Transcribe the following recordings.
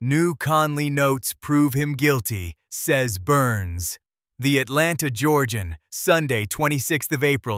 New Conley notes prove him guilty, says Burns. The Atlanta Georgian, Sunday, 26th of April,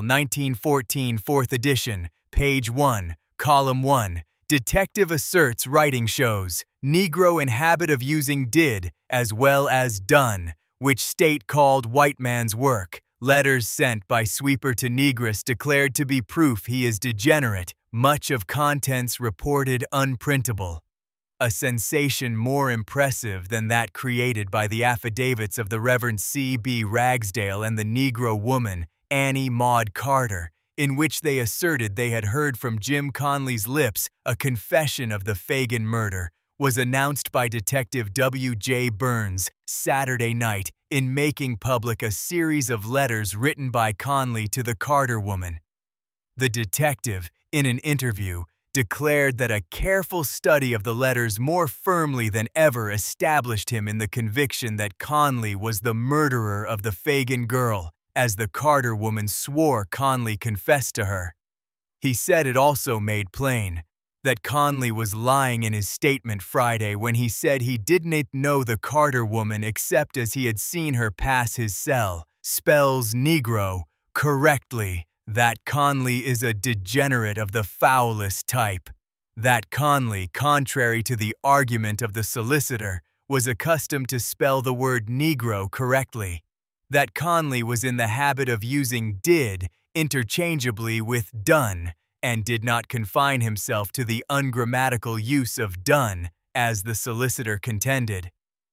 1914, 4th edition, page 1, column 1. Detective asserts writing shows Negro in habit of using did as well as done, which state called white man's work. Letters sent by sweeper to negress declared to be proof he is degenerate, much of contents reported unprintable. A sensation more impressive than that created by the affidavits of the Reverend C.B. Ragsdale and the Negro woman, Annie Maud Carter, in which they asserted they had heard from Jim Conley's lips a confession of the Fagan murder, was announced by Detective W.J. Burns Saturday night in making public a series of letters written by Conley to the Carter woman. The detective, in an interview, declared that a careful study of the letters more firmly than ever established him in the conviction that Conley was the murderer of the Fagan girl, as the Carter woman swore Conley confessed to her. He said it also made plain that Conley was lying in his statement Friday when he said he didn't know the Carter woman except as he had seen her pass his cell, spells Negro correctly, that Conley is a degenerate of the foulest type. That Conley, contrary to the argument of the solicitor, was accustomed to spell the word Negro correctly. That Conley was in the habit of using did interchangeably with done, and did not confine himself to the ungrammatical use of done, as the solicitor contended.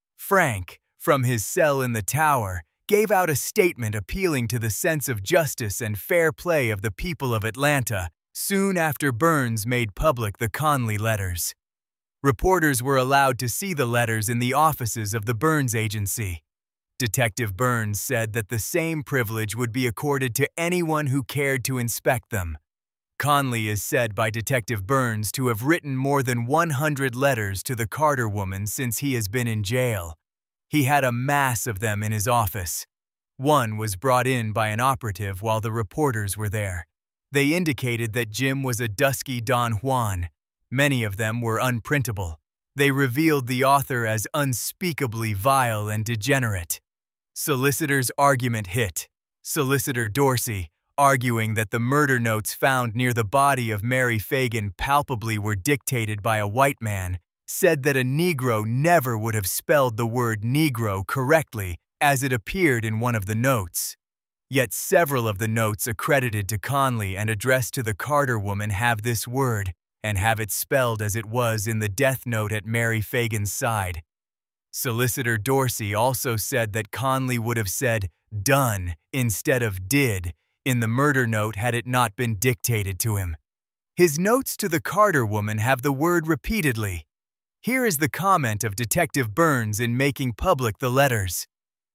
Frank, from his cell in the Tower, gave out a statement appealing to the sense of justice and fair play of the people of Atlanta soon after Burns made public the Conley letters. Reporters were allowed to see the letters in the offices of the Burns Agency. Detective Burns said that the same privilege would be accorded to anyone who cared to inspect them. Conley is said by Detective Burns to have written more than 100 letters to the Carter woman since he has been in jail. He had a mass of them in his office. One was brought in by an operative while the reporters were there. They indicated that Jim was a dusky Don Juan. Many of them were unprintable. They revealed the author as unspeakably vile and degenerate. Solicitor's argument hit. Solicitor Dorsey, arguing that the murder notes found near the body of Mary Fagan palpably were dictated by a white man, said that a Negro never would have spelled the word Negro correctly as it appeared in one of the notes. Yet several of the notes accredited to Conley and addressed to the Carter woman have this word, and have it spelled as it was in the death note at Mary Fagan's side. Solicitor Dorsey also said that Conley would have said done instead of did in the murder note had it not been dictated to him. His notes to the Carter woman have the word repeatedly. Here is the comment of Detective Burns in making public the letters.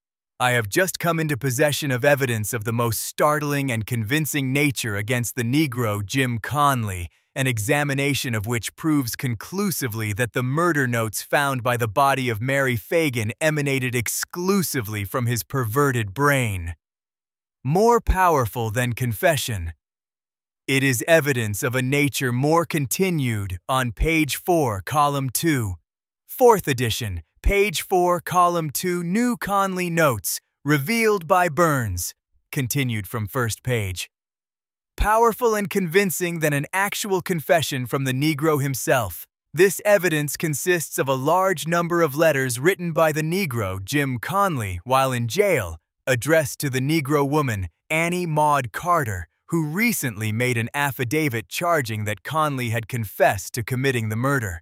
I have just come into possession of evidence of the most startling and convincing nature against the Negro Jim Conley, an examination of which proves conclusively that the murder notes found by the body of Mary Fagan emanated exclusively from his perverted brain. More powerful than confession. It is evidence of a nature more continued on page 4, column 2. 4th edition, page 4, column 2, New Conley Notes, revealed by Burns, continued from first page. Powerful and convincing than an actual confession from the Negro himself. This evidence consists of a large number of letters written by the Negro, Jim Conley, while in jail, addressed to the Negro woman, Annie Maud Carter, who recently made an affidavit charging that Conley had confessed to committing the murder.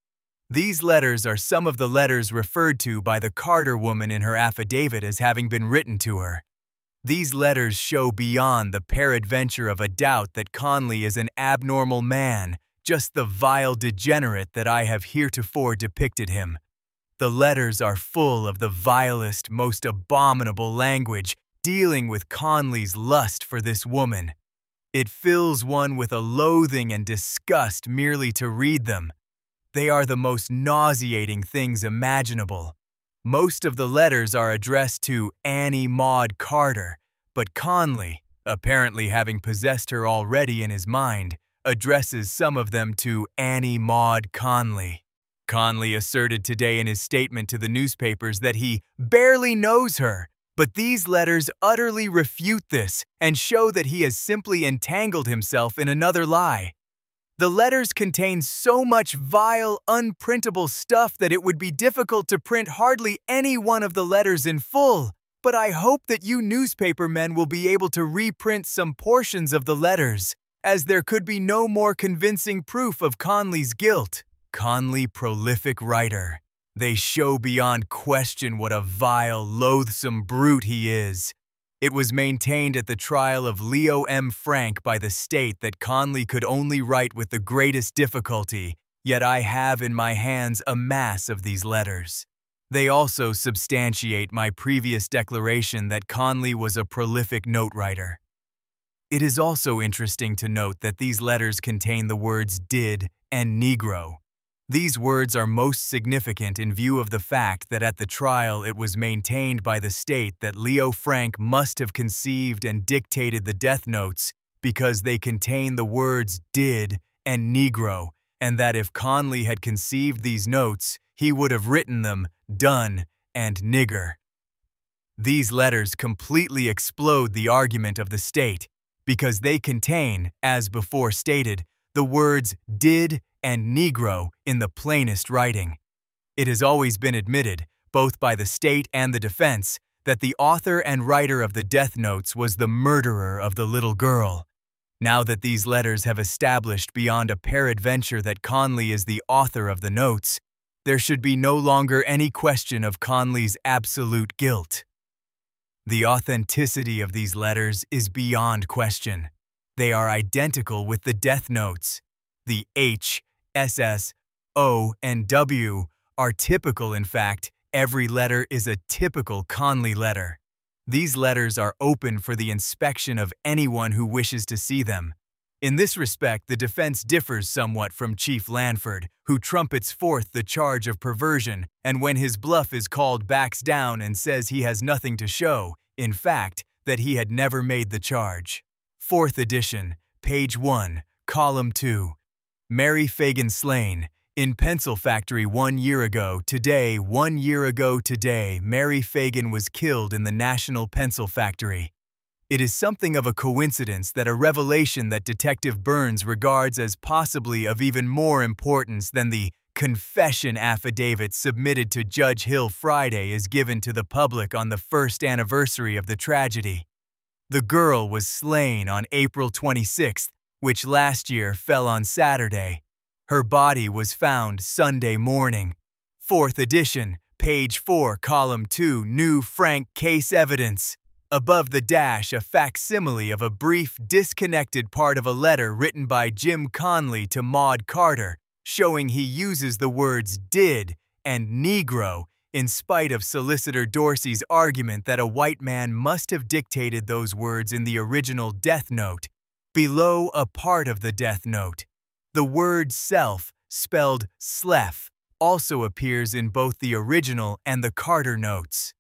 These letters are some of the letters referred to by the Carter woman in her affidavit as having been written to her. These letters show beyond the peradventure of a doubt that Conley is an abnormal man, just the vile degenerate that I have heretofore depicted him. The letters are full of the vilest, most abominable language, dealing with Conley's lust for this woman. It fills one with a loathing and disgust merely to read them. They are the most nauseating things imaginable. Most of the letters are addressed to Annie Maud Carter, but Conley, apparently having possessed her already in his mind, addresses some of them to Annie Maud Conley. Conley asserted today in his statement to the newspapers that he barely knows her, but these letters utterly refute this and show that he has simply entangled himself in another lie. The letters contain so much vile, unprintable stuff that it would be difficult to print hardly any one of the letters in full, but I hope that you newspaper men will be able to reprint some portions of the letters, as there could be no more convincing proof of Conley's guilt. Conley, prolific writer. They show beyond question what a vile, loathsome brute he is. It was maintained at the trial of Leo M. Frank by the state that Conley could only write with the greatest difficulty, yet I have in my hands a mass of these letters. They also substantiate my previous declaration that Conley was a prolific note writer. It is also interesting to note that these letters contain the words did and Negro. These words are most significant in view of the fact that at the trial it was maintained by the state that Leo Frank must have conceived and dictated the death notes because they contain the words did and Negro, and that if Conley had conceived these notes, he would have written them done and nigger. These letters completely explode the argument of the state because they contain, as before stated, the words did and Negro in the plainest writing. It has always been admitted, both by the state and the defense, that the author and writer of the death notes was the murderer of the little girl. Now that these letters have established beyond a peradventure that Conley is the author of the notes, there should be no longer any question of Conley's absolute guilt. The authenticity of these letters is beyond question. They are identical with the death notes. The H, SS, O, and W are typical. In fact, every letter is a typical Conley letter. These letters are open for the inspection of anyone who wishes to see them. In this respect, the defense differs somewhat from Chief Lanford, who trumpets forth the charge of perversion and when his bluff is called backs down and says he has nothing to show, in fact, that he had never made the charge. 4th edition, page 1, column 2. Mary Fagan slain. In pencil factory 1 year ago today, 1 year ago today, Mary Fagan was killed in the National Pencil Factory. It is something of a coincidence that a revelation that Detective Burns regards as possibly of even more importance than the confession affidavit submitted to Judge Hill Friday is given to the public on the first anniversary of the tragedy. The girl was slain on April 26th, which last year fell on Saturday. Her body was found Sunday morning. 4th edition, page 4, column 2, new Frank case evidence. Above the dash, a facsimile of a brief, disconnected part of a letter written by Jim Conley to Maude Carter, showing he uses the words did and Negro in spite of Solicitor Dorsey's argument that a white man must have dictated those words in the original death note. Below a part of the death note, the word self, spelled slef, also appears in both the original and the Carter notes.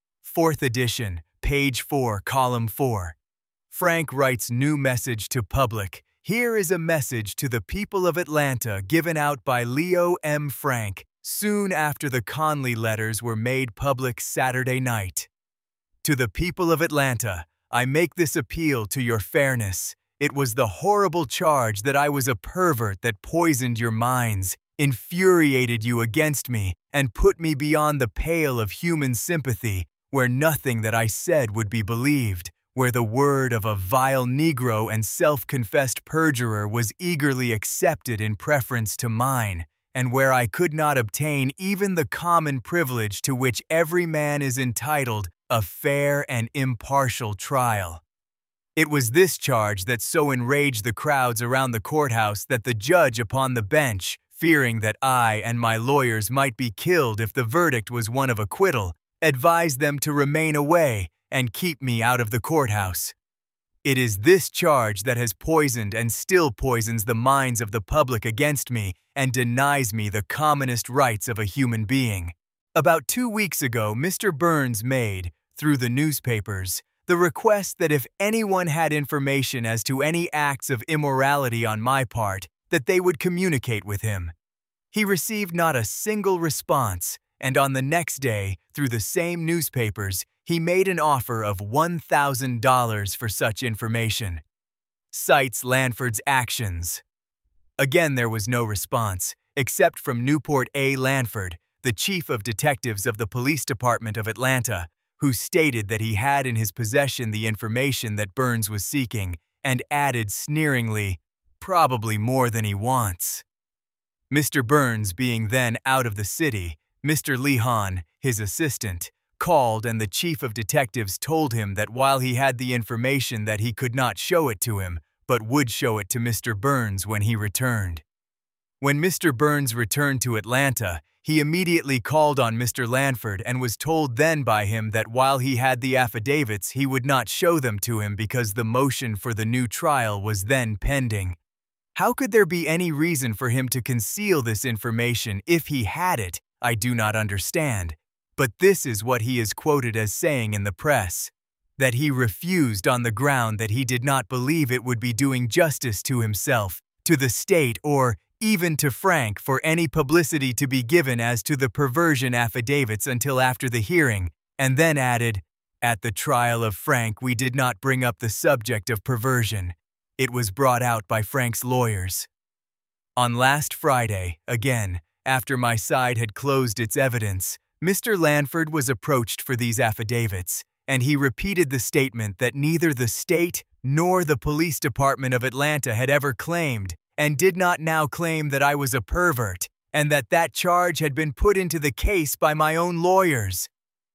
4th edition, page 4, column 4. Frank writes new message to public. Here is a message to the people of Atlanta given out by Leo M. Frank soon after the Conley letters were made public Saturday night. To the people of Atlanta, I make this appeal to your fairness. It was the horrible charge that I was a pervert that poisoned your minds, infuriated you against me, and put me beyond the pale of human sympathy, where nothing that I said would be believed, where the word of a vile Negro and self-confessed perjurer was eagerly accepted in preference to mine, and where I could not obtain even the common privilege to which every man is entitled, a fair and impartial trial. It was this charge that so enraged the crowds around the courthouse that the judge upon the bench, fearing that I and my lawyers might be killed if the verdict was one of acquittal, advised them to remain away and keep me out of the courthouse. It is this charge that has poisoned and still poisons the minds of the public against me and denies me the commonest rights of a human being. About 2 weeks ago, Mr. Burns made, through the newspapers, the request that if anyone had information as to any acts of immorality on my part, that they would communicate with him. He received not a single response, and on the next day, through the same newspapers, he made an offer of $1,000 for such information. Cites Lanford's actions. Again, there was no response, except from Newport A. Lanford, the chief of detectives of the police department of Atlanta, who stated that he had in his possession the information that Burns was seeking, and added sneeringly, "Probably more than he wants." Mr. Burns being then out of the city, Mr. Lehan, his assistant, called, and the chief of detectives told him that while he had the information that he could not show it to him, but would show it to Mr. Burns when he returned. When Mr. Burns returned to Atlanta, he immediately called on Mr. Lanford and was told then by him that while he had the affidavits, he would not show them to him because the motion for the new trial was then pending. How could there be any reason for him to conceal this information if he had it? I do not understand. But this is what he is quoted as saying in the press, that he refused on the ground that he did not believe it would be doing justice to himself, to the state, or even to Frank for any publicity to be given as to the perversion affidavits until after the hearing, and then added, "At the trial of Frank we did not bring up the subject of perversion. It was brought out by Frank's lawyers." On last Friday, again, after my side had closed its evidence, Mr. Lanford was approached for these affidavits, and he repeated the statement that neither the state nor the police department of Atlanta had ever claimed, and did not now claim, that I was a pervert, and that charge had been put into the case by my own lawyers.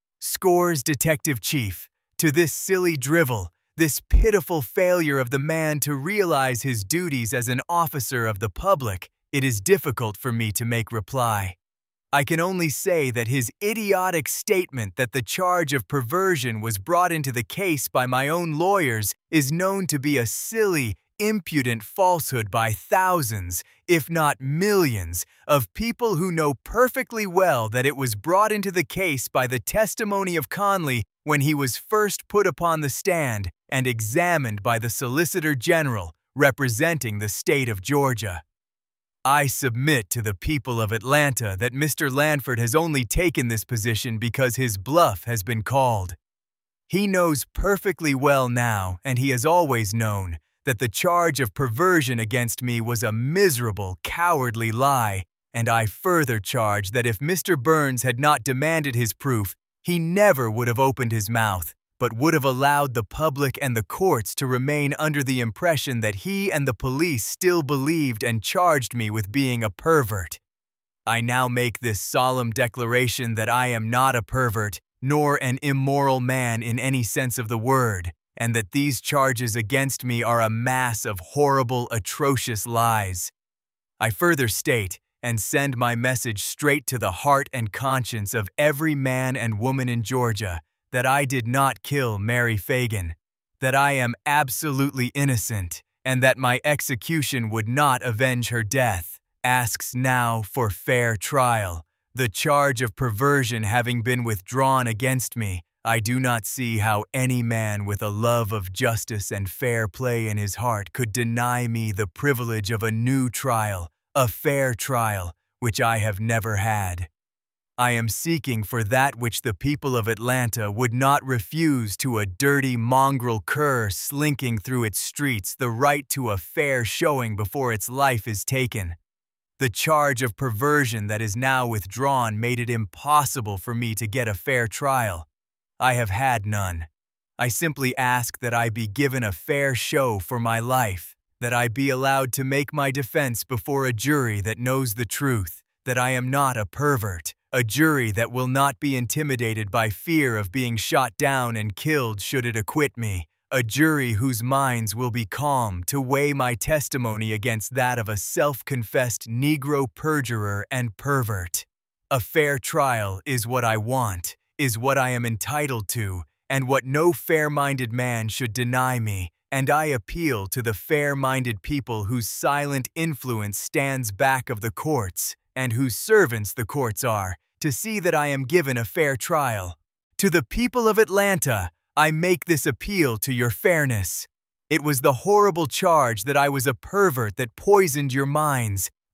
Scores Detective Chief, to this silly drivel, this pitiful failure of the man to realize his duties as an officer of the public, it is difficult for me to make reply. I can only say that his idiotic statement that the charge of perversion was brought into the case by my own lawyers is known to be a silly, impudent falsehood by thousands, if not millions, of people who know perfectly well that it was brought into the case by the testimony of Conley when he was first put upon the stand and examined by the Solicitor General representing the state of Georgia. I submit to the people of Atlanta that Mr. Lanford has only taken this position because his bluff has been called. He knows perfectly well now, and he has always known, that the charge of perversion against me was a miserable, cowardly lie, and I further charge that if Mr. Burns had not demanded his proof, he never would have opened his mouth, but would have allowed the public and the courts to remain under the impression that he and the police still believed and charged me with being a pervert. I now make this solemn declaration that I am not a pervert, nor an immoral man in any sense of the word, and that these charges against me are a mass of horrible, atrocious lies. I further state, and send my message straight to the heart and conscience of every man and woman in Georgia, that I did not kill Mary Fagan, that I am absolutely innocent, and that my execution would not avenge her death, asks now for fair trial. The charge of perversion having been withdrawn against me, I do not see how any man with a love of justice and fair play in his heart could deny me the privilege of a new trial, a fair trial, which I have never had. I am seeking for that which the people of Atlanta would not refuse to a dirty mongrel cur slinking through its streets the right to a fair showing before its life is taken. The charge of perversion that is now withdrawn made it impossible for me to get a fair trial. I have had none. I simply ask that I be given a fair show for my life, that I be allowed to make my defense before a jury that knows the truth, that I am not a pervert, a jury that will not be intimidated by fear of being shot down and killed should it acquit me, a jury whose minds will be calm to weigh my testimony against that of a self-confessed Negro perjurer and pervert. A fair trial is what I want, is what I am entitled to, and what no fair-minded man should deny me, and I appeal to the fair-minded people whose silent influence stands back of the courts, and whose servants the courts are, to see that I am given a fair trial. To the people of Atlanta, I make this appeal to your fairness. It was the horrible charge that I was a pervert that poisoned your minds,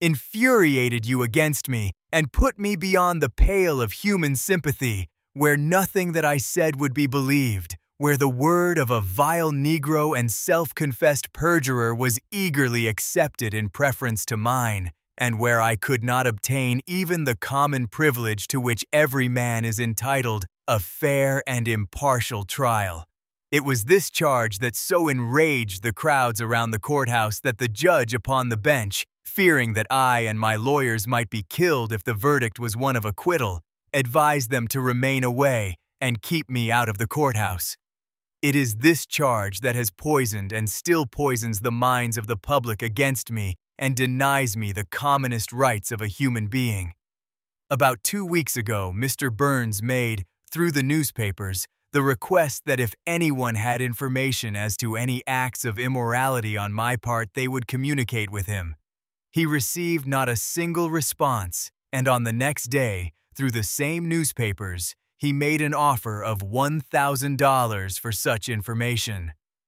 infuriated you against me, and put me beyond the pale of human sympathy, where nothing that I said would be believed, where the word of a vile Negro and self-confessed perjurer was eagerly accepted in preference to mine, and where I could not obtain even the common privilege to which every man is entitled, a fair and impartial trial. It was this charge that so enraged the crowds around the courthouse that the judge upon the bench, fearing that I and my lawyers might be killed if the verdict was one of acquittal, advised them to remain away and keep me out of the courthouse. It is this charge that has poisoned and still poisons the minds of the public against me and denies me the commonest rights of a human being. About 2 weeks ago, Mr. Burns made, through the newspapers, the request that if anyone had information as to any acts of immorality on my part, they would communicate with him. He received not a single response, and on the next day, through the same newspapers, he made an offer of $1,000 for such information.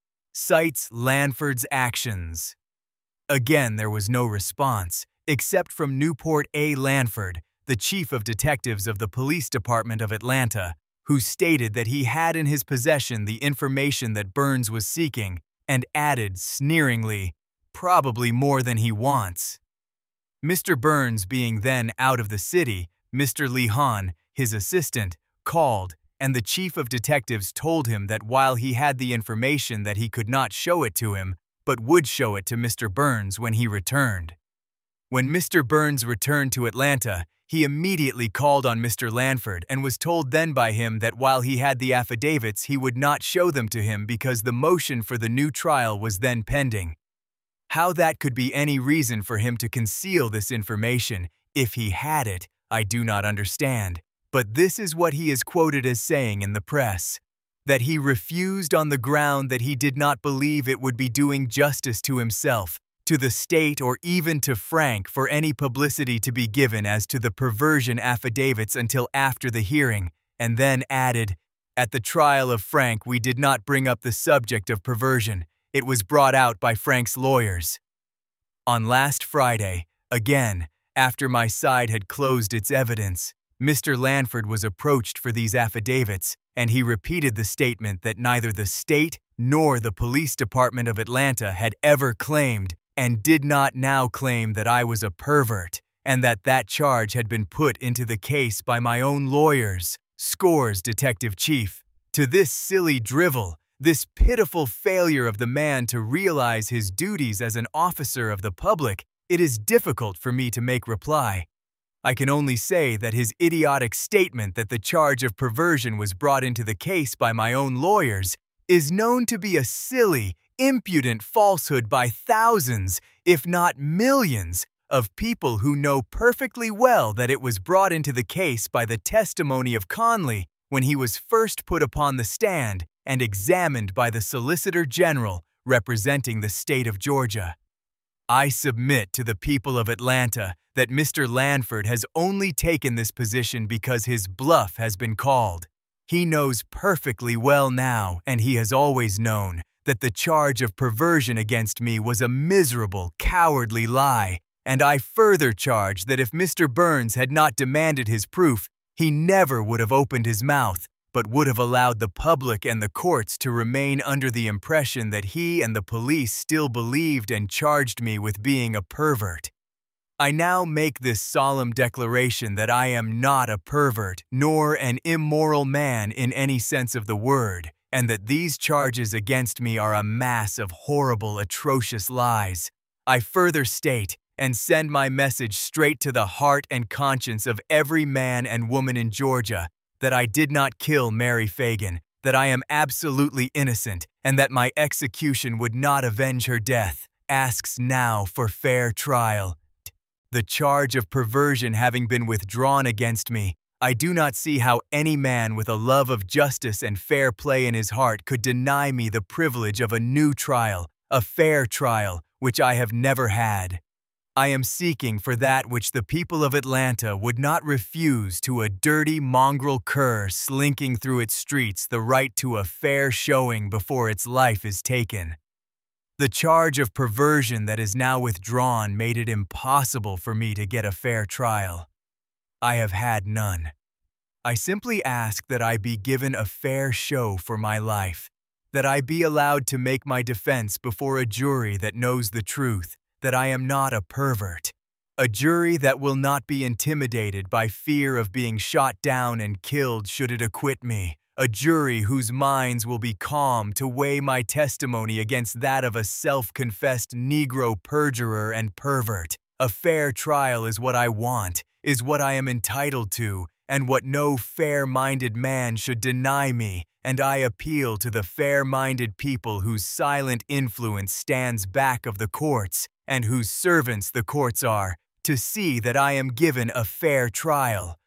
Cites Lanford's actions. Again, there was no response, except from Newport A. Lanford, the chief of detectives of the Police Department of Atlanta, who stated that he had in his possession the information that Burns was seeking, and added sneeringly, "Probably more than he wants." Mr. Burns being then out of the city, Mr. Lehon, his assistant, called, and the chief of detectives told him that while he had the information that he could not show it to him, but would show it to Mr. Burns when he returned. When Mr. Burns returned to Atlanta, he immediately called on Mr. Lanford and was told then by him that while he had the affidavits, he would not show them to him because the motion for the new trial was then pending. How that could be any reason for him to conceal this information, if he had it, I do not understand. But this is what he is quoted as saying in the press, that he refused on the ground that he did not believe it would be doing justice to himself, to the state, or even to Frank for any publicity to be given as to the perversion affidavits until after the hearing, and then added, "At the trial of Frank we did not bring up the subject of perversion. It was brought out by Frank's lawyers." On last Friday, again, after my side had closed its evidence, Mr. Lanford was approached for these affidavits, and he repeated the statement that neither the state nor the Police Department of Atlanta had ever claimed and did not now claim that I was a pervert, and that that charge had been put into the case by my own lawyers, Scores Detective Chief. To this silly drivel, this pitiful failure of the man to realize his duties as an officer of the public, it is difficult for me to make reply. I can only say that his idiotic statement that the charge of perversion was brought into the case by my own lawyers is known to be a silly, impudent falsehood by thousands, if not millions, of people who know perfectly well that it was brought into the case by the testimony of Conley when he was first put upon the stand and examined by the Solicitor General representing the state of Georgia. I submit to the people of Atlanta that Mr. Lanford has only taken this position because his bluff has been called. He knows perfectly well now, and he has always known, that the charge of perversion against me was a miserable, cowardly lie, and I further charge that if Mr. Burns had not demanded his proof, he never would have opened his mouth, but would have allowed the public and the courts to remain under the impression that he and the police still believed and charged me with being a pervert. I now make this solemn declaration that I am not a pervert nor an immoral man in any sense of the word, and that these charges against me are a mass of horrible, atrocious lies. I further state, and send my message straight to the heart and conscience of every man and woman in Georgia, that I did not kill Mary Fagan, that I am absolutely innocent, and that my execution would not avenge her death, asks now for fair trial. The charge of perversion having been withdrawn against me, I do not see how any man with a love of justice and fair play in his heart could deny me the privilege of a new trial, a fair trial, which I have never had. I am seeking for that which the people of Atlanta would not refuse to a dirty mongrel cur slinking through its streets, the right to a fair showing before its life is taken. The charge of perversion that is now withdrawn made it impossible for me to get a fair trial. I have had none. I simply ask that I be given a fair show for my life, that I be allowed to make my defense before a jury that knows the truth, that I am not a pervert, a jury that will not be intimidated by fear of being shot down and killed should it acquit me, a jury whose minds will be calm to weigh my testimony against that of a self-confessed Negro perjurer and pervert. A fair trial is what I want, is what I am entitled to, and what no fair-minded man should deny me, and I appeal to the fair-minded people whose silent influence stands back of the courts, and whose servants the courts are, to see that I am given a fair trial.